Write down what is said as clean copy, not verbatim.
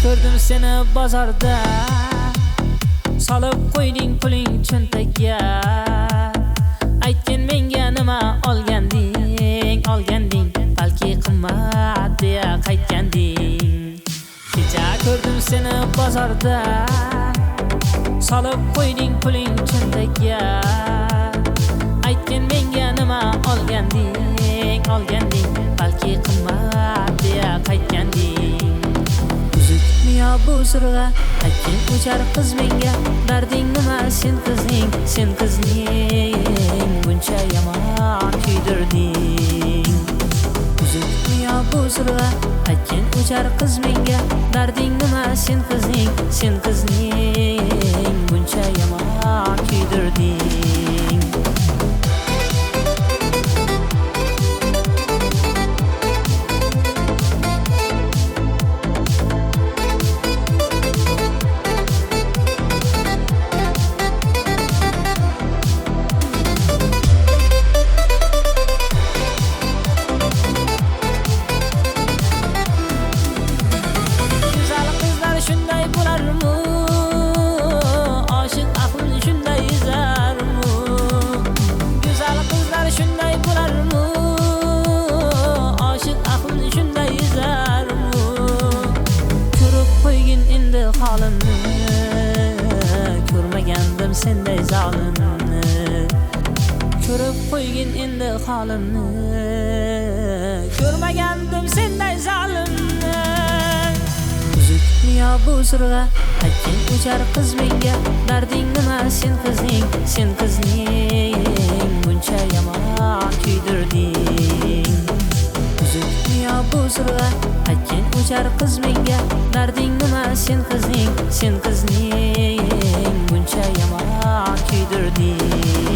ko'rdim seni bozorda, solib qo'yding puling cho'ntakka. Aytgin menga nima olganding, balki qimmat deya qaytganding. Kecha ko'rdim seni bozorda, solib qo'yding puling cho'ntakka. Aytgin menga nima olganding, balki qimmat deya qaytganding. Uzukmi bu sirg'a, aytgin o'char qiz menga, darding nima sen qizning buncha yomon kuydirding. Uzukmi bu sirg'a, aytgin o'char qiz menga, darding nima sen qizning buncha yomon kuydirding. Shunday bo'larmi? Oshiq aql shunday izarmi? Go'zal qizlar shunday bo'larmi? Oshiq aql shunday izarmi? Ko'rib qo'ygin endi holimni, ko'rmagandim senday zolimni. Ko'rib qo'ygin endi holimni, ko'rmagandim senday zolimni. Uzukmi bu sirg'a, aytgin o'char qiz menga, darding nima sen qizning buncha yomon kuydirding. Uzukmi bu sirg'a, aytgin o'char qiz menga, darding nima sen qizning buncha yomon kuydirding.